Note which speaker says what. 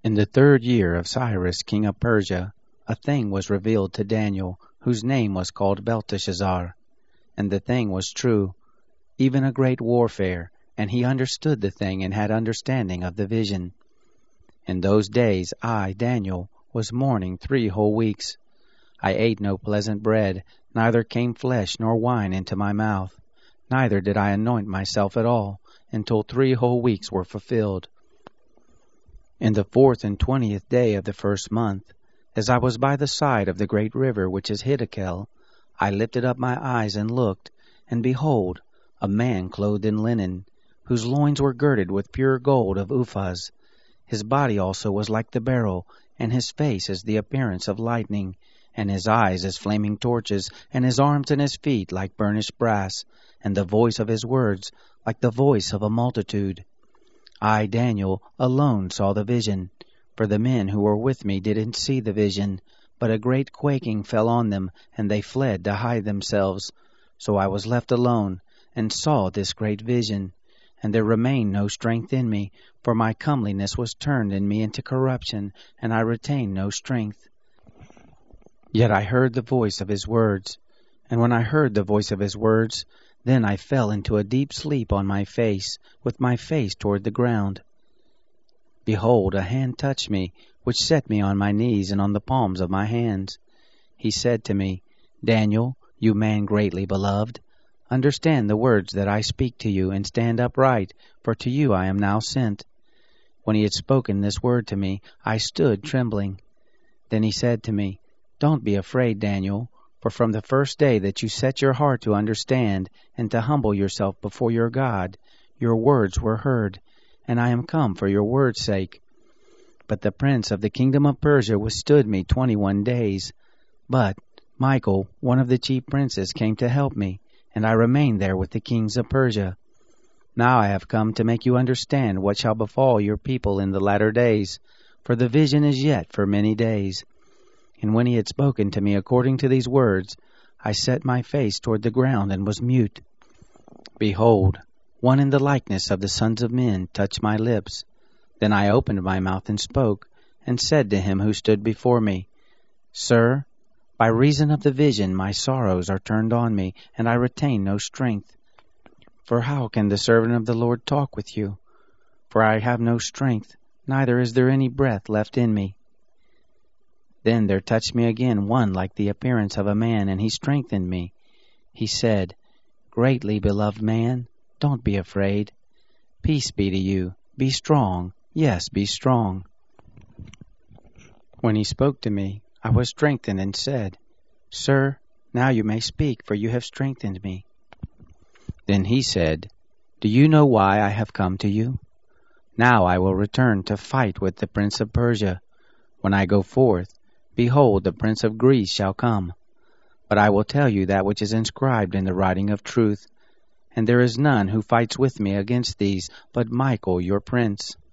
Speaker 1: In the 3rd year of Cyrus king of Persia, a thing was revealed to Daniel, whose name was called Belteshazzar. And the thing was true, even a great warfare, and he understood the thing and had understanding of the vision. In those days I, Daniel, was mourning 3 whole weeks. I ate no pleasant bread, neither came flesh nor wine into my mouth, neither did I anoint myself at all, until 3 whole weeks were fulfilled. In the 4th and 20th day of the 1st month, as I was by the side of the great river which is Hiddekel, I lifted up my eyes and looked, and behold, a man clothed in linen, whose loins were girded with pure gold of Uphaz. His body also was like the beryl, and his face as the appearance of lightning, and his eyes as flaming torches, and his arms and his feet like burnished brass, and the voice of his words like the voice of a multitude. I, Daniel, alone saw the vision, for the men who were with me didn't see the vision, but a great quaking fell on them, and they fled to hide themselves. So I was left alone, and saw this great vision. And there remained no strength in me, for my comeliness was turned in me into corruption, and I retained no strength. Yet I heard the voice of his words, and when I heard the voice of his words, then I fell into a deep sleep on my face, with my face toward the ground. Behold, a hand touched me, which set me on my knees and on the palms of my hands. He said to me, Daniel, you man greatly beloved, understand the words that I speak to you, and stand upright, for to you I am now sent. When he had spoken this word to me, I stood trembling. Then he said to me, Don't be afraid, Daniel, for from the first day that you set your heart to understand and to humble yourself before your God, your words were heard, and I am come for your word's sake. But the prince of the kingdom of Persia withstood me 21 days. But Michael, one of the chief princes, came to help me, and I remained there with the kings of Persia. Now I have come to make you understand what shall befall your people in the latter days, for the vision is yet for many days. And when he had spoken to me according to these words, I set my face toward the ground and was mute. Behold, one in the likeness of the sons of men touched my lips. Then I opened my mouth and spoke, and said to him who stood before me, Sir, by reason of the vision my sorrows are turned on me, and I retain no strength. For how can the servant of the Lord talk with you? For I have no strength, neither is there any breath left in me. Then there touched me again one like the appearance of a man, and he strengthened me. He said, Greatly beloved man, don't be afraid. Peace be to you. Be strong. Yes, be strong. When he spoke to me, I was strengthened and said, Sir, now you may speak, for you have strengthened me. Then he said, Do you know why I have come to you? Now I will return to fight with the prince of Persia. When I go forth, behold, the prince of Greece shall come. But I will tell you that which is inscribed in the writing of truth. And there is none who fights with me against these, but Michael your prince.